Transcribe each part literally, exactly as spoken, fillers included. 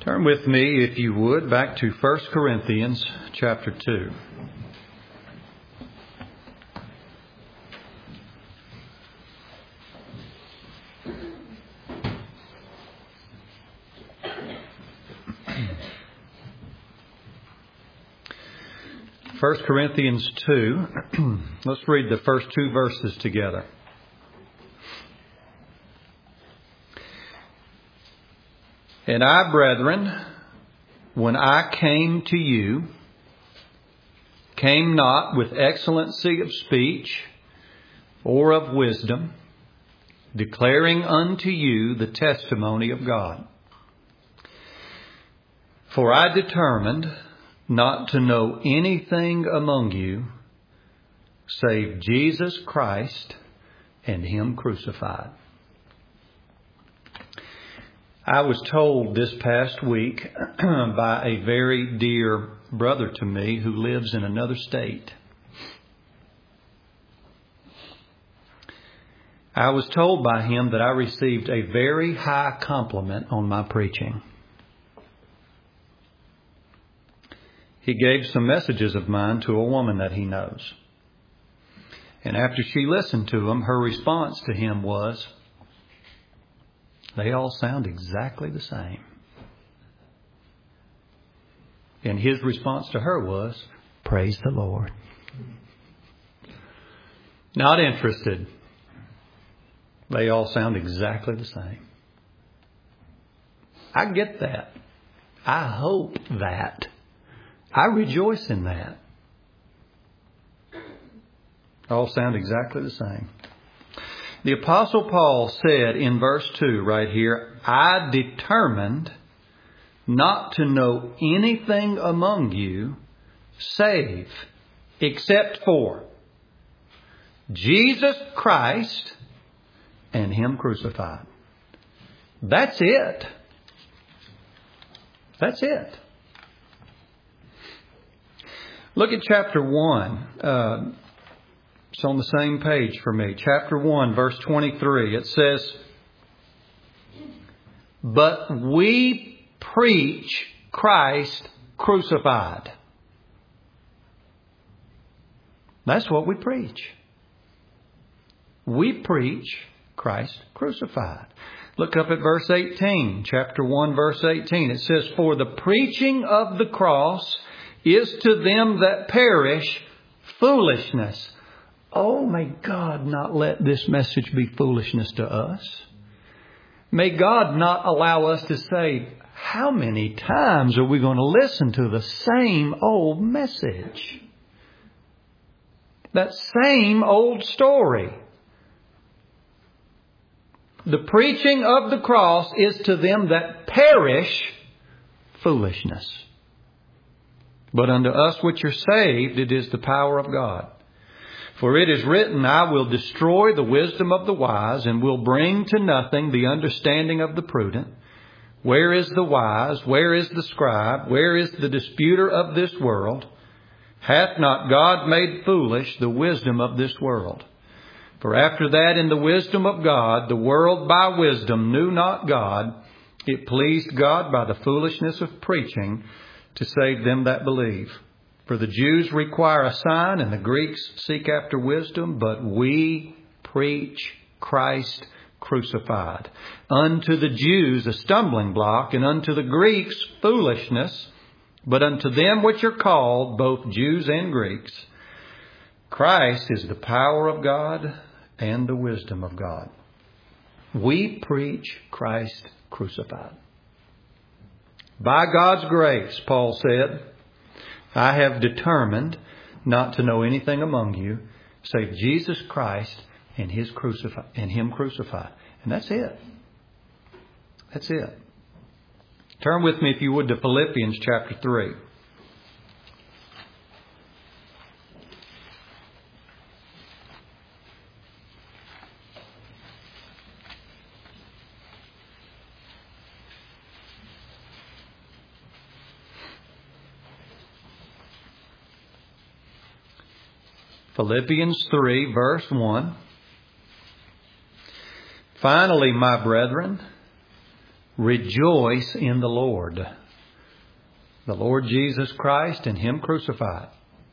Turn with me, if you would, back to First Corinthians chapter two. First Corinthians two. Let's read the first two verses together. And I, brethren, when I came to you, came not with excellency of speech or of wisdom, declaring unto you the testimony of God. For I determined not to know anything among you save Jesus Christ and Him crucified. I was told this past week by a very dear brother to me who lives in another state. I was told by him that I received a very high compliment on my preaching. He gave some messages of mine to a woman that he knows. And after she listened to them, her response to him was, they all sound exactly the same. And his response to her was, praise the Lord. Not interested. They all sound exactly the same. I get that. I hope that. I rejoice in that. All sound exactly the same. The Apostle Paul said in verse two right here, I determined not to know anything among you save, except for Jesus Christ and Him crucified. That's it. That's it. Look at chapter one. Uh, It's on the same page for me. Chapter one, verse twenty-three. It says, but we preach Christ crucified. That's what we preach. We preach Christ crucified. Look up at verse eighteen. Chapter one, verse eighteen. It says, for the preaching of the cross is to them that perish foolishness. Oh, may God not let this message be foolishness to us. May God not allow us to say, how many times are we going to listen to the same old message? That same old story. The preaching of the cross is to them that perish foolishness. But unto us which are saved, it is the power of God. For it is written, I will destroy the wisdom of the wise and will bring to nothing the understanding of the prudent. Where is the wise? Where is the scribe? Where is the disputer of this world? Hath not God made foolish the wisdom of this world? For after that in the wisdom of God, the world by wisdom knew not God. It pleased God by the foolishness of preaching to save them that believe. For the Jews require a sign and the Greeks seek after wisdom, but we preach Christ crucified. Unto the Jews a stumbling block, and unto the Greeks foolishness, but unto them which are called, both Jews and Greeks, Christ is the power of God and the wisdom of God. We preach Christ crucified. By God's grace, Paul said, I have determined not to know anything among you save Jesus Christ and His crucified and Him crucified. And that's it. That's it. Turn with me, if you would, to Philippians chapter three. Philippians three, verse one. Finally, my brethren, Rejoice in the Lord. The Lord Jesus Christ and Him crucified.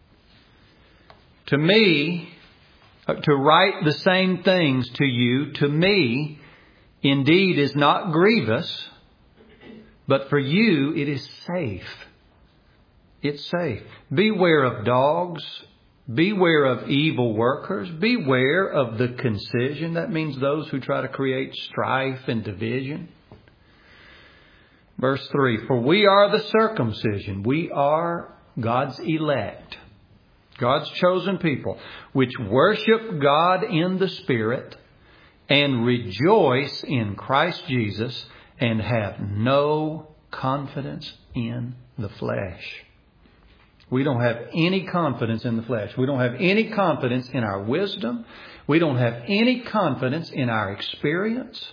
To me, to write the same things to you, to me, indeed is not grievous, but for you it is safe. It's safe. Beware of dogs. Beware of evil workers. Beware of the concision. That means those who try to create strife and division. Verse three, for we are the circumcision. We are God's elect. God's chosen people, which worship God in the Spirit and rejoice in Christ Jesus and have no confidence in the flesh. We don't have any confidence in the flesh. We don't have any confidence in our wisdom. We don't have any confidence in our experience.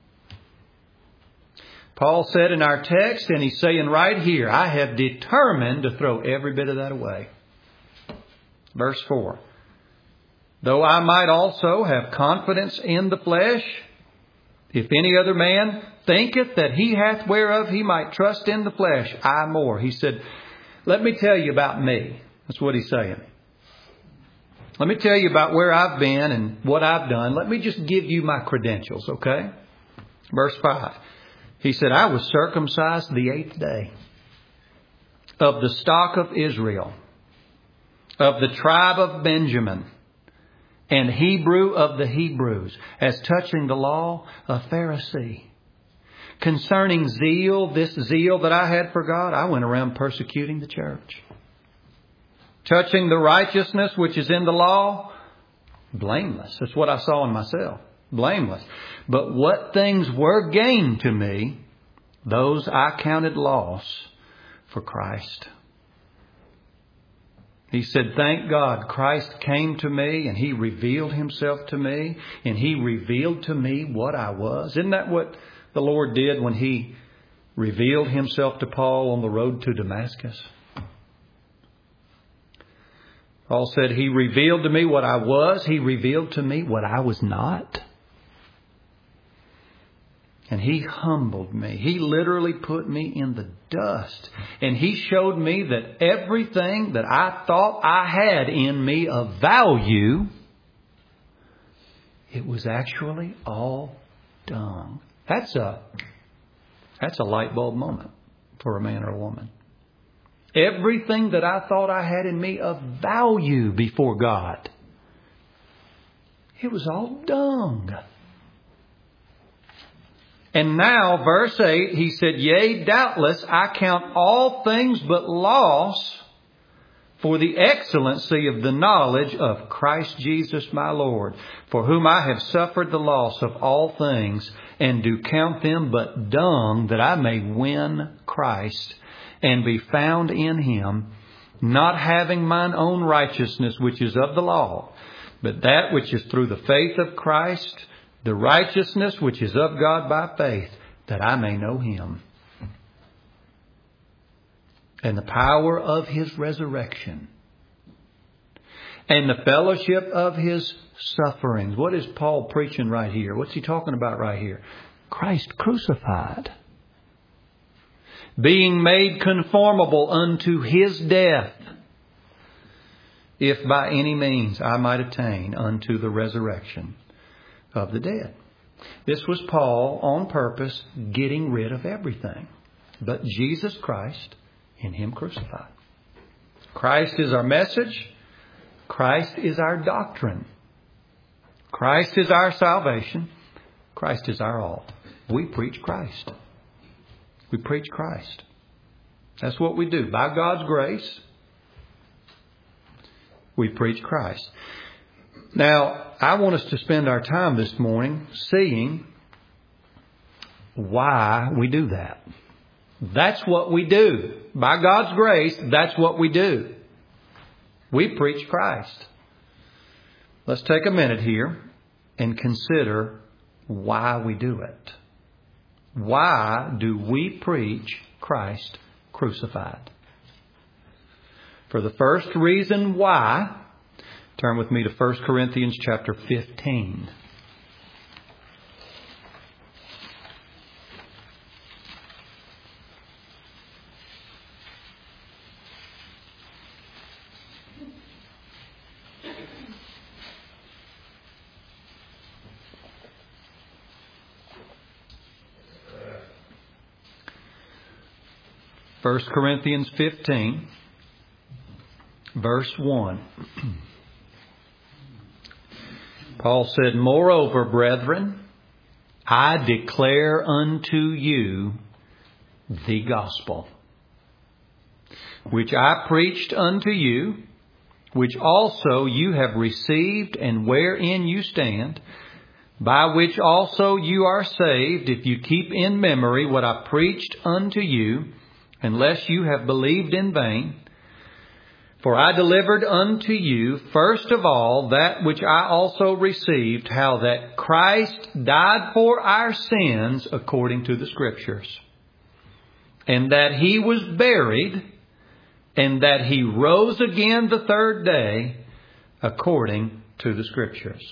Paul said in our text, and he's saying right here, I have determined to throw every bit of that away. Verse four, though I might also have confidence in the flesh, if any other man thinketh that he hath whereof he might trust in the flesh, I more. He said, let me tell you about me. That's what he's saying. Let me tell you about where I've been and what I've done. Let me just give you my credentials, okay? Verse five. He said, I was circumcised the eighth day, of the stock of Israel, of the tribe of Benjamin, and Hebrew of the Hebrews, as touching the law, a Pharisee. Concerning zeal, this zeal that I had for God, I went around persecuting the church. Touching the righteousness which is in the law, blameless. That's what I saw in myself. Blameless. But what things were gained to me, those I counted loss for Christ. He said, thank God, Christ came to me and He revealed Himself to me and He revealed to me what I was. Isn't that what the Lord did when He revealed Himself to Paul on the road to Damascus? Paul said, He revealed to me what I was. He revealed to me what I was not. And He humbled me. He literally put me in the dust. And He showed me that everything that I thought I had in me of value, it was actually all dung. That's a, that's a light bulb moment for a man or a woman. Everything that I thought I had in me of value before God, it was all dung. And now, verse eight, he said, yea, doubtless, I count all things but loss for the excellency of the knowledge of Christ Jesus my Lord, for whom I have suffered the loss of all things, and do count them but dung, that I may win Christ, and be found in Him, not having mine own righteousness, which is of the law, but that which is through the faith of Christ, the righteousness which is of God by faith, that I may know Him, and the power of His resurrection, and the fellowship of His sufferings. What is Paul preaching right here? What's he talking about right here? Christ crucified. Being made conformable unto His death, if by any means I might attain unto the resurrection of the dead. This was Paul on purpose getting rid of everything but Jesus Christ and Him crucified. Christ is our message. Christ is our doctrine. Christ is our salvation. Christ is our all. We preach Christ. We preach Christ. That's what we do. By God's grace, we preach Christ. Now, I want us to spend our time this morning seeing why we do that. That's what we do. By God's grace, that's what we do. We preach Christ. Let's take a minute here and consider why we do it. Why do we preach Christ crucified? For the first reason why, turn with me to First Corinthians chapter fifteen. First Corinthians fifteen, verse one. Paul said, "Moreover, brethren, I declare unto you the gospel, which I preached unto you, which also you have received, and wherein you stand, by which also you are saved, if you keep in memory what I preached unto you, unless you have believed in vain. For I delivered unto you, first of all, that which I also received, how that Christ died for our sins according to the Scriptures, and that He was buried, and that He rose again the third day according to the Scriptures."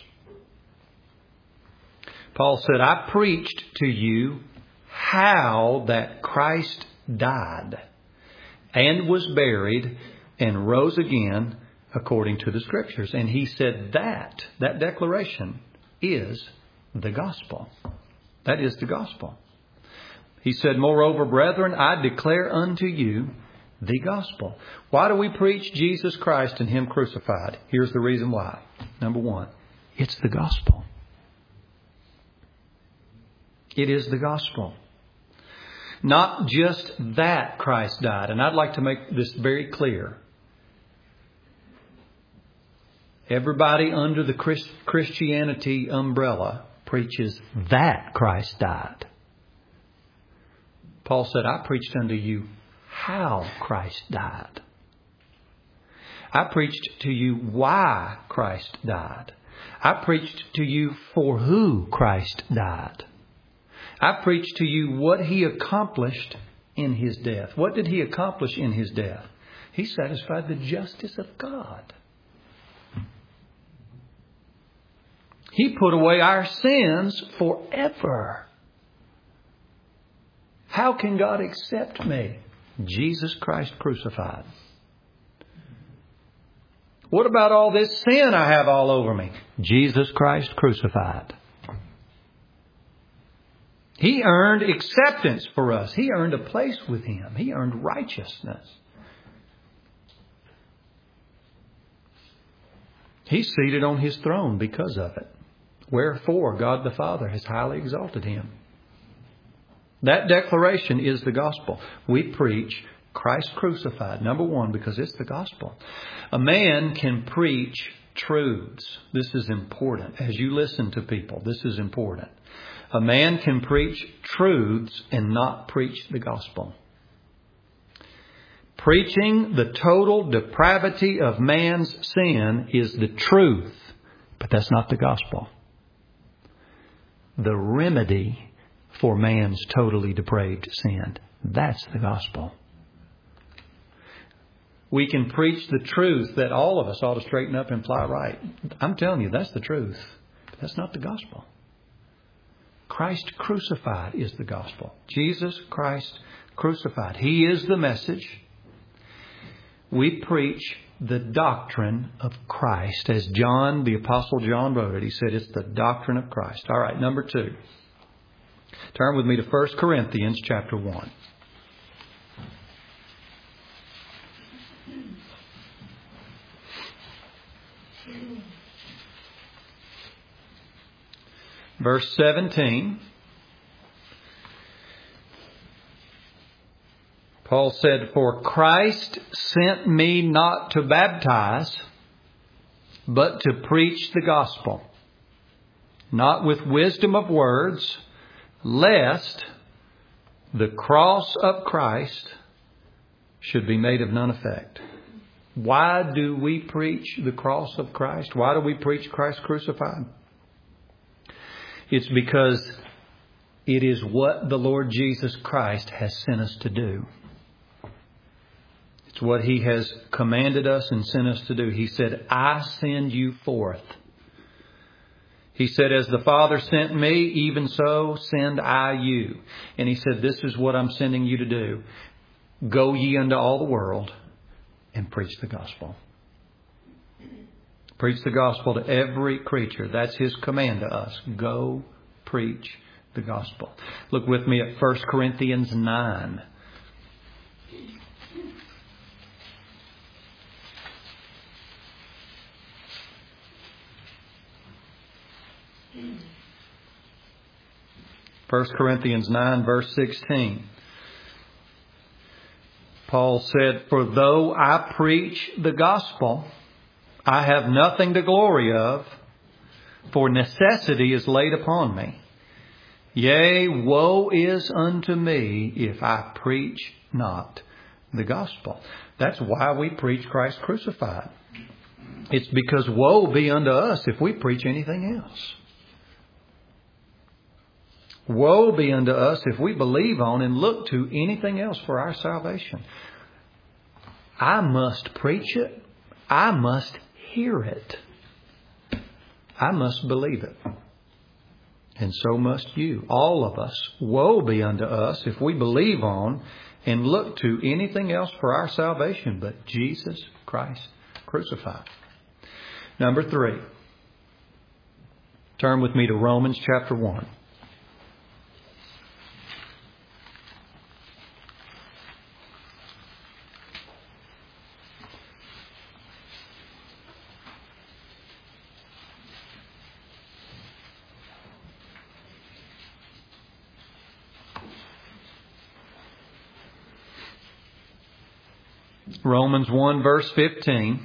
Paul said, "I preached to you how that Christ died and was buried and rose again according to the Scriptures." And he said that, that declaration is the gospel. That is the gospel. He said, "Moreover, brethren, I declare unto you the gospel." Why do we preach Jesus Christ and Him crucified? Here's the reason why. Number one, it's the gospel. It is the gospel. Not just that Christ died. And I'd like to make this very clear. Everybody under the Christianity umbrella preaches that Christ died. Paul said, "I preached unto you how Christ died. I preached to you why Christ died. I preached to you for who Christ died. I preached to you what He accomplished in His death." What did He accomplish in His death? He satisfied the justice of God. He put away our sins forever. How can God accept me? Jesus Christ crucified. What about all this sin I have all over me? Jesus Christ crucified. He earned acceptance for us. He earned a place with Him. He earned righteousness. He's seated on His throne because of it. Wherefore God the Father has highly exalted Him. That declaration is the gospel. We preach Christ crucified. Number one, because it's the gospel. A man can preach truths. This is important. As you listen to people, this is important. A man can preach truths and not preach the gospel. Preaching the total depravity of man's sin is the truth, but that's not the gospel. The remedy for man's totally depraved sin, that's the gospel. We can preach the truth that all of us ought to straighten up and fly right. I'm telling you, that's the truth. But that's not the gospel. Christ crucified is the gospel. Jesus Christ crucified. He is the message. We preach the doctrine of Christ. As John, the Apostle John wrote it, he said it's the doctrine of Christ. All right, number two. Turn with me to First Corinthians chapter one. Verse seventeen. Paul said, "For Christ sent me not to baptize, but to preach the gospel, not with wisdom of words, lest the cross of Christ should be made of none effect." Why do we preach the cross of Christ? Why do we preach Christ crucified? It's because it is what the Lord Jesus Christ has sent us to do. It's what He has commanded us and sent us to do. He said, "I send you forth." He said, "As the Father sent me, even so send I you." And He said, "This is what I'm sending you to do. Go ye unto all the world and preach the gospel." Preach the gospel to every creature. That's His command to us. Go preach the gospel. Look with me at First Corinthians nine. First Corinthians nine, verse sixteen. Paul said, "For though I preach the gospel, I have nothing to glory of, for necessity is laid upon me. Yea, woe is unto me if I preach not the gospel." That's why we preach Christ crucified. It's because woe be unto us if we preach anything else. Woe be unto us if we believe on and look to anything else for our salvation. I must preach it. I must hear it. I must believe it. And so must you. All of us. Woe be unto us if we believe on and look to anything else for our salvation but Jesus Christ crucified. Number three. Turn with me to Romans chapter one. Romans one, verse fifteen.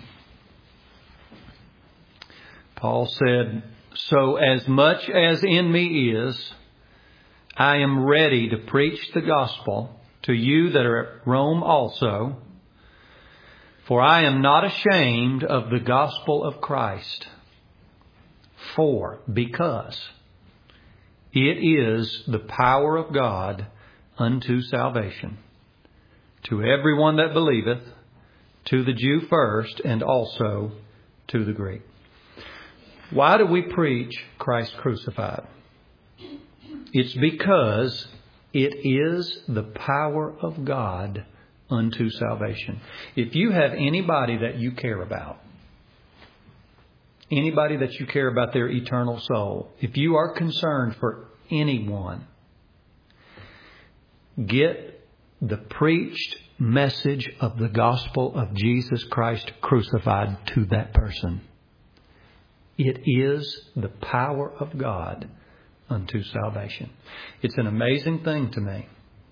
Paul said, "So as much as in me is, I am ready to preach the gospel to you that are at Rome also. For I am not ashamed of the gospel of Christ. For, because it is the power of God unto salvation, to everyone that believeth, to the Jew first, and also to the Greek." Why do we preach Christ crucified? It's because it is the power of God unto salvation. If you have anybody that you care about, anybody that you care about their eternal soul, if you are concerned for anyone, get the preached message of the gospel of Jesus Christ crucified to that person. It is the power of God unto salvation. It's an amazing thing to me.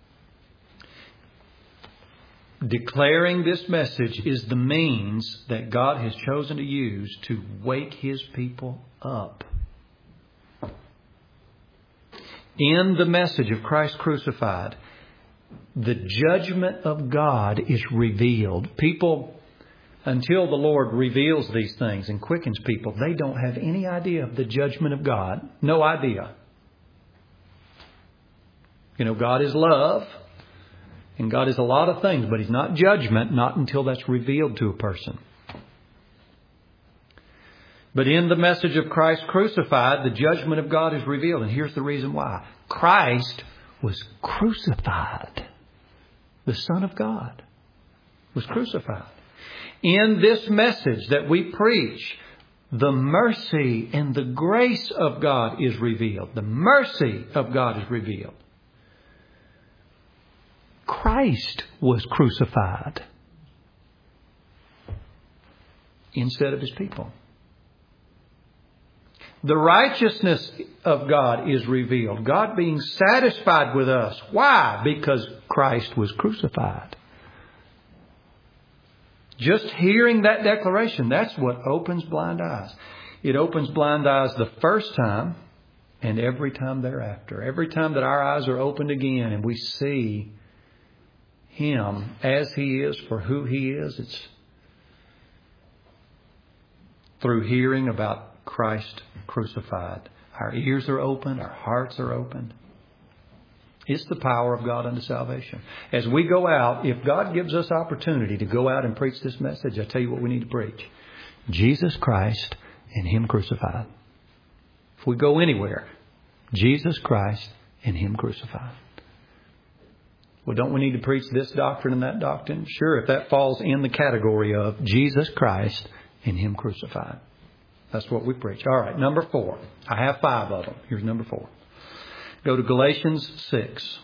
Declaring this message is the means that God has chosen to use to wake His people up. In the message of Christ crucified, the judgment of God is revealed. People, until the Lord reveals these things and quickens people, they don't have any idea of the judgment of God. No idea. You know, God is love. And God is a lot of things, but He's not judgment, not until that's revealed to a person. But in the message of Christ crucified, the judgment of God is revealed. And here's the reason why. Christ was crucified. The Son of God was crucified. In this message that we preach, the mercy and the grace of God is revealed. The mercy of God is revealed. Christ was crucified instead of His people. The righteousness of God is revealed. God being satisfied with us. Why? Because Christ was crucified. Just hearing that declaration, that's what opens blind eyes. It opens blind eyes the first time and every time thereafter. Every time that our eyes are opened again and we see Him as He is for who He is, it's through hearing about Christ crucified. Our ears are open, our hearts are open. It's the power of God unto salvation. As we go out, if God gives us opportunity to go out and preach this message, I tell you what we need to preach. Jesus Christ and Him crucified. If we go anywhere, Jesus Christ and Him crucified. Well, don't we need to preach this doctrine and that doctrine? Sure, if that falls in the category of Jesus Christ and Him crucified. That's what we preach. All right, number four. I have five of them. Here's number four. Go to Galatians six.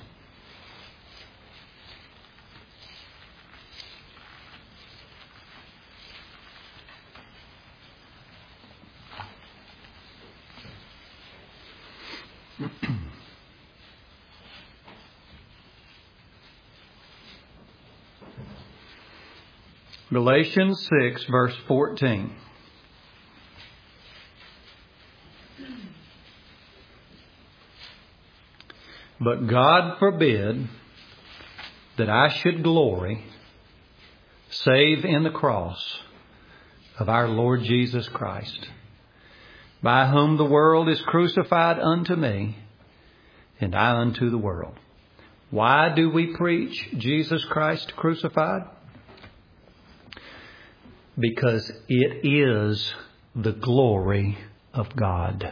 Galatians six, verse fourteen. But God forbid that I should glory save in the cross of our Lord Jesus Christ, by whom the world is crucified unto me, and I unto the world. Why do we preach Jesus Christ crucified? Because it is the glory of God.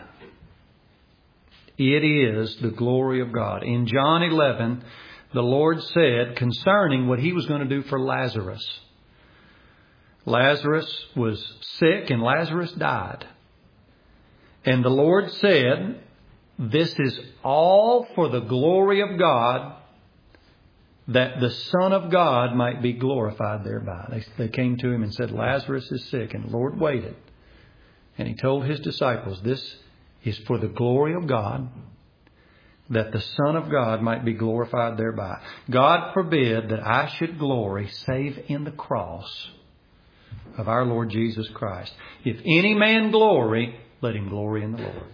It is the glory of God. In John eleven, the Lord said concerning what He was going to do for Lazarus. Lazarus was sick and Lazarus died. And the Lord said, this is all for the glory of God, that the Son of God might be glorified thereby. They, they came to Him and said, Lazarus is sick. And the Lord waited. And He told His disciples, this is for the glory of God, that the Son of God might be glorified thereby. God forbid that I should glory save in the cross of our Lord Jesus Christ. If any man glory, let him glory in the Lord.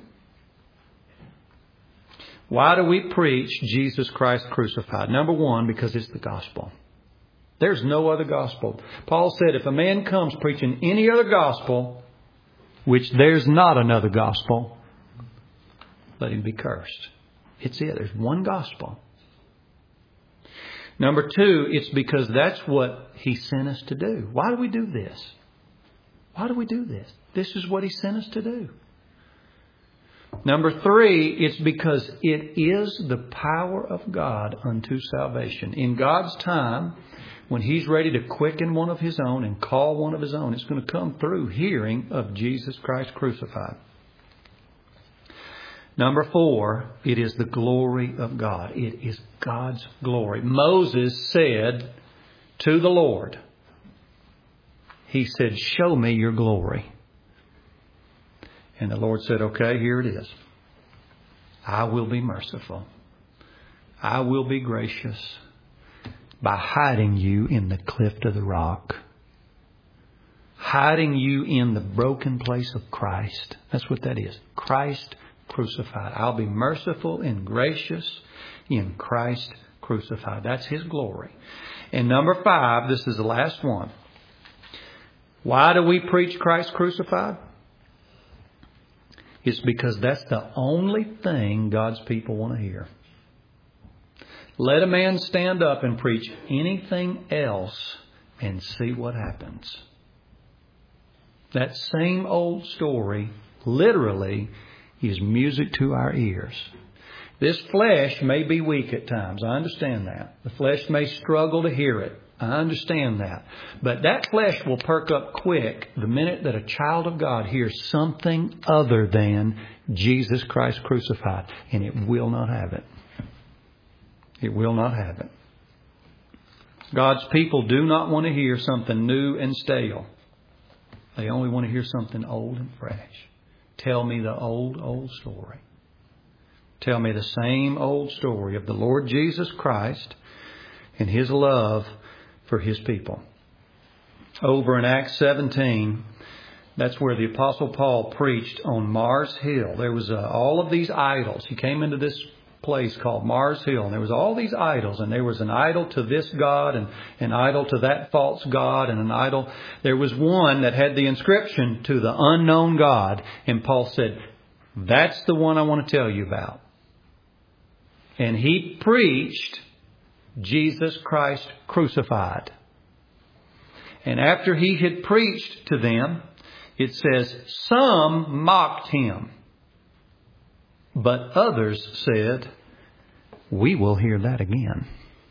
Why do we preach Jesus Christ crucified? Number one, because it's the gospel. There's no other gospel. Paul said if a man comes preaching any other gospel, which there's not another gospel, let him be cursed. It's it. There's one gospel. Number two, it's because that's what He sent us to do. Why do we do this? Why do we do this? This is what He sent us to do. Number three, it's because it is the power of God unto salvation. In God's time, when He's ready to quicken one of His own and call one of His own, it's going to come through hearing of Jesus Christ crucified. Number four, it is the glory of God. It is God's glory. Moses said to the Lord, he said, show me your glory. And the Lord said, okay, here it is. I will be merciful. I will be gracious by hiding you in the cleft of the rock. Hiding you in the broken place of Christ. That's what that is. Christ crucified. I'll be merciful and gracious in Christ crucified. That's His glory. And number five, this is the last one. Why do we preach Christ crucified? It's because that's the only thing God's people want to hear. Let a man stand up and preach anything else and see what happens. That same old story literally is music to our ears. This flesh may be weak at times. I understand that. The flesh may struggle to hear it. I understand that. But that flesh will perk up quick the minute that a child of God hears something other than Jesus Christ crucified. And it will not have it. It will not have it. God's people do not want to hear something new and stale. They only want to hear something old and fresh. Tell me the old, old story. Tell me the same old story of the Lord Jesus Christ and His love for His people. Over in Acts seventeen, that's where the Apostle Paul preached on Mars Hill. There was uh, all of these idols. He came into this place called Mars Hill, and there was all these idols, and there was an idol to this God and an idol to that false God and an idol. There was one that had the inscription to the unknown God, and Paul said, that's the one I want to tell you about. And he preached Jesus Christ crucified. And after he had preached to them, it says, some mocked him. But others said, we will hear that again.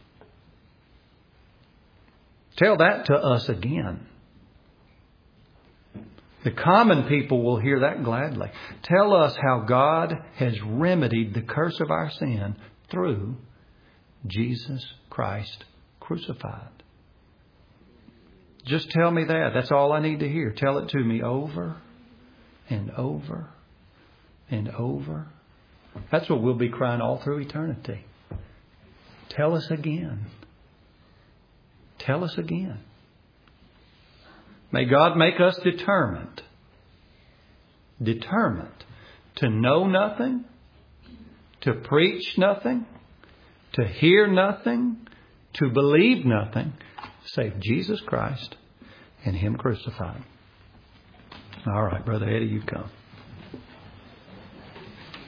Tell that to us again. The common people will hear that gladly. Tell us how God has remedied the curse of our sin through Jesus Christ crucified. Just tell me that. That's all I need to hear. Tell it to me over and over and over. That's what we'll be crying all through eternity. Tell us again. Tell us again. May God make us determined, determined to know nothing, to preach nothing, to hear nothing, to believe nothing, save Jesus Christ and Him crucified. All right, Brother Eddie, you come.